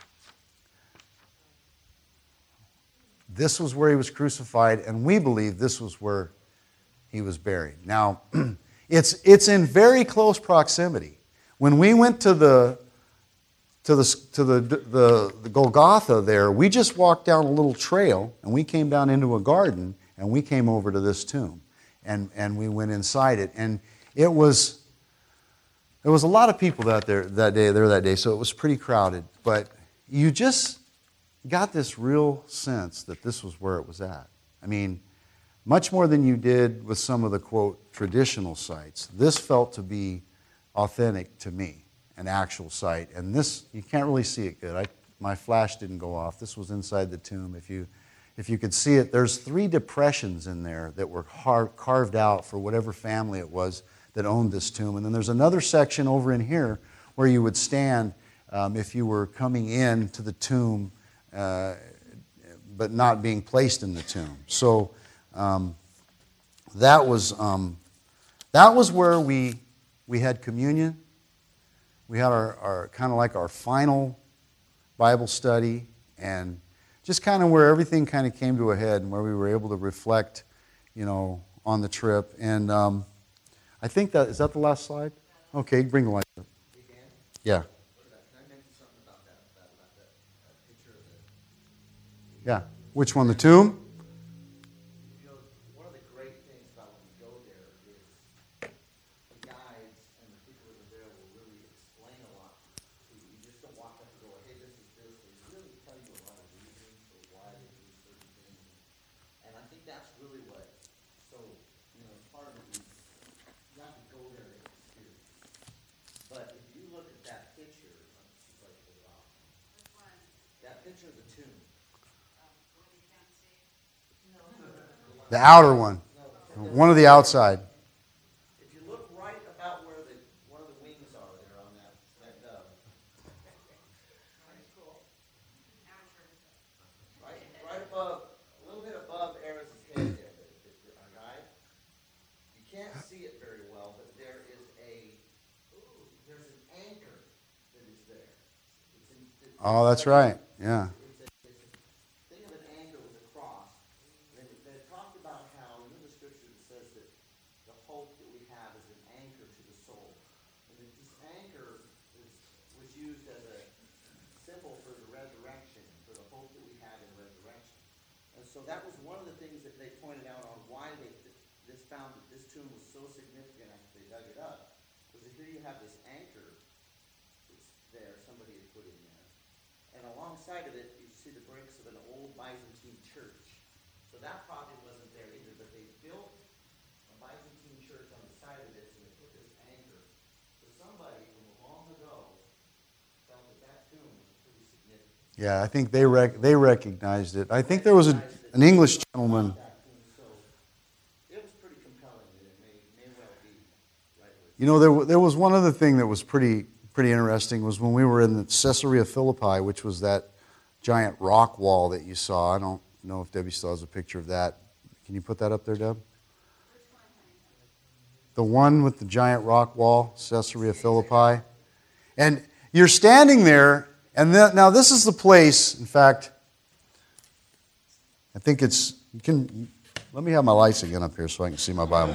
this was where he was crucified, and we believe this was where he was buried. Now, it's it's in very close proximity. When we went to the to the to the, the the Golgotha there, we just walked down a little trail, and we came down into a garden, and we came over to this tomb, and and we went inside it, and it was there was a lot of people that there that day there that day, so it was pretty crowded. But you just got this real sense that this was where it was at. I mean, much more than you did with some of the, quote, traditional sites. This felt to be authentic to me, an actual site. And this, you can't really see it good. I, my flash didn't go off. This was inside the tomb. If you, if you could see it, there's three depressions in there that were har- carved out for whatever family it was that owned this tomb. And then there's another section over in here where you would stand um, if you were coming in to the tomb Uh, but not being placed in the tomb. So um, that was um, That was where we we had communion. We had our, our kind of like our final Bible study, and just kind of where everything kind of came to a head and where we were able to reflect, you know, on the trip. And um, I think that, is that the last slide? Okay, bring the light up. Yeah. Yeah. Which one, the tomb? The outer one. One of the outside. If you look right about where the one of the wings are there on that, that dove. Right, right above, a little bit above Eris's head there, our guy. You can't see it very well, but there is a, there's an anchor that is there. It's in, it's Oh, that's right. Yeah. So that was one of the things that they pointed out on why they this found that this tomb was so significant after they dug it up. Because here you have this anchor that's there, somebody had put in there. And alongside of it, you see the bricks of an old Byzantine church. So that probably wasn't there either, but they built a Byzantine church on the side of this, and they put this anchor. So somebody from long ago felt that that tomb was pretty significant. Yeah, I think they rec- they recognized it. I think there was a An English gentleman. You know, there, there was one other thing that was pretty pretty interesting was when we were in the Caesarea Philippi, which was that giant rock wall that you saw. I don't know if Debbie still has a picture of that. Can you put that up there, Deb? The one with the giant rock wall, Caesarea Philippi. And you're standing there, and then, now this is the place, in fact, I think it's, you can, let me have my lights again up here so I can see my Bible.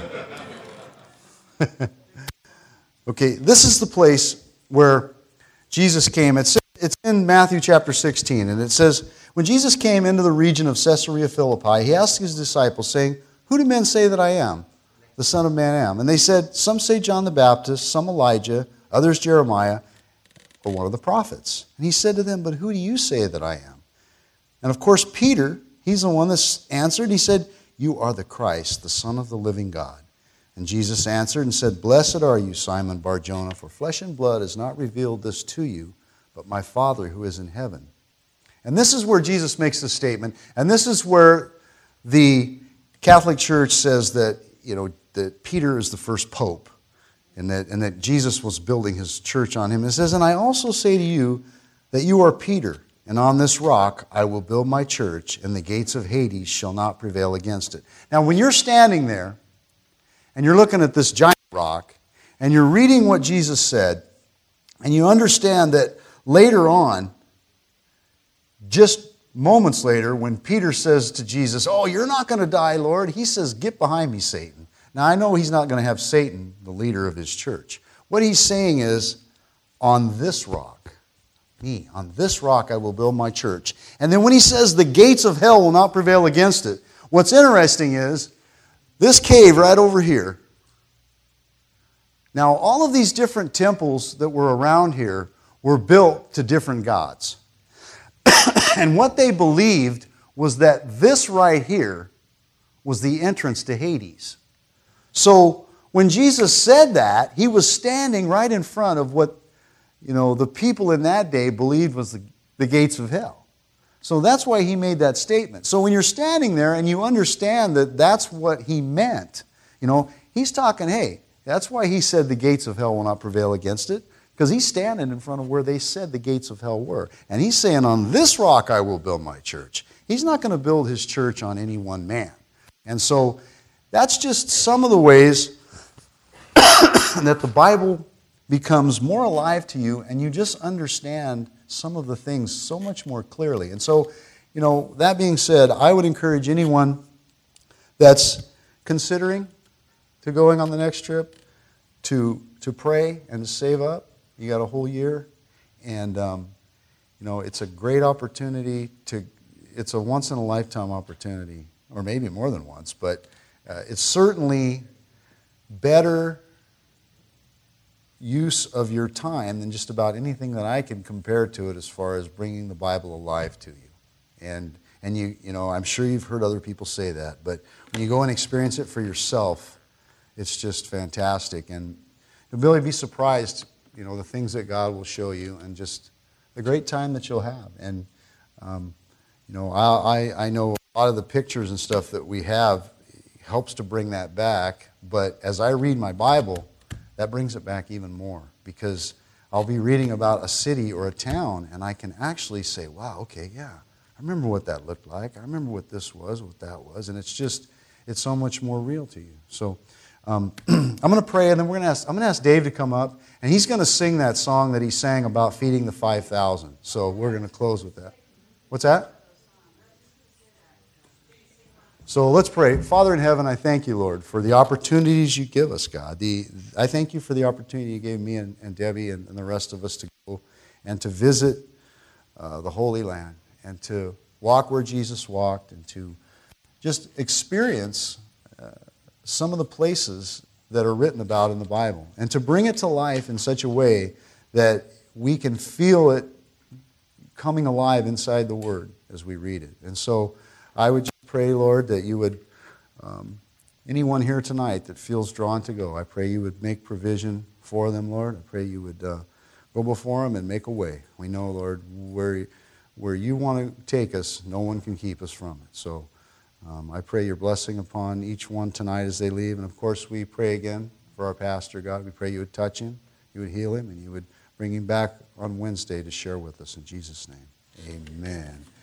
Okay, this is the place where Jesus came. It's, it's in Matthew chapter sixteen, and it says, when Jesus came into the region of Caesarea Philippi, he asked his disciples, saying, who do men say that I am, the Son of Man am? And they said, some say John the Baptist, some Elijah, others Jeremiah, or one of the prophets. And he said to them, but who do you say that I am? And of course, Peter, he's the one that's answered. He said, you are the Christ, the Son of the living God. And Jesus answered and said, blessed are you, Simon Bar-Jonah, for flesh and blood has not revealed this to you, but my Father who is in heaven. And this is where Jesus makes the statement, and this is where the Catholic Church says that, you know, that Peter is the first pope, and that, and that Jesus was building his church on him. It says, and I also say to you that you are Peter, and on this rock I will build my church, and the gates of Hades shall not prevail against it. Now, when you're standing there, and you're looking at this giant rock, and you're reading what Jesus said, and you understand that later on, just moments later, when Peter says to Jesus, oh, you're not going to die, Lord, he says, get behind me, Satan. Now, I know he's not going to have Satan, the leader of his church. What he's saying is, on this rock, me, on this rock I will build my church. And then when he says the gates of hell will not prevail against it, what's interesting is, this cave right over here, now all of these different temples that were around here were built to different gods. And what they believed was that this right here was the entrance to Hades. So when Jesus said that, he was standing right in front of what, you know, the people in that day believed was the, the gates of hell. So that's why he made that statement. So when you're standing there and you understand that that's what he meant, you know, he's talking, hey, that's why he said the gates of hell will not prevail against it, because he's standing in front of where they said the gates of hell were. And he's saying, on this rock I will build my church. He's not going to build his church on any one man. And so that's just some of the ways that the Bible becomes more alive to you and you just understand some of the things so much more clearly. And so, you know, that being said, I would encourage anyone that's considering to going on the next trip to to pray and to save up. You got a whole year, and um, you know, it's a great opportunity to. It's a once in a lifetime opportunity, or maybe more than once, but uh, it's certainly better use of your time than just about anything that I can compare to it as far as bringing the Bible alive to you. And and you you know, I'm sure you've heard other people say that, but when you go and experience it for yourself, it's just fantastic. And you'll really be surprised, you know, the things that God will show you and just the great time that you'll have. And um, you know, I, I I know a lot of the pictures and stuff that we have helps to bring that back, but as I read my Bible, that brings it back even more, because I'll be reading about a city or a town and I can actually say, wow, okay, yeah, I remember what that looked like. I remember what this was, what that was, and it's just, it's so much more real to you. So um, I'm going to pray, and then we're going to ask, I'm going to ask Dave to come up, and he's going to sing that song that he sang about feeding the five thousand. So we're going to close with that. What's that? So let's pray. Father in heaven, I thank you, Lord, for the opportunities you give us, God. The, I thank you for the opportunity you gave me and, and Debbie and, and the rest of us to go and to visit uh, the Holy Land and to walk where Jesus walked and to just experience uh, some of the places that are written about in the Bible and to bring it to life in such a way that we can feel it coming alive inside the Word as we read it. And so I would just pray, Lord, that you would, um, anyone here tonight that feels drawn to go, I pray you would make provision for them, Lord. I pray you would uh, go before them and make a way. We know, Lord, where, where you want to take us, no one can keep us from it. So um, I pray your blessing upon each one tonight as they leave. And of course, we pray again for our pastor, God. We pray you would touch him, you would heal him, and you would bring him back on Wednesday to share with us. In Jesus' name, amen.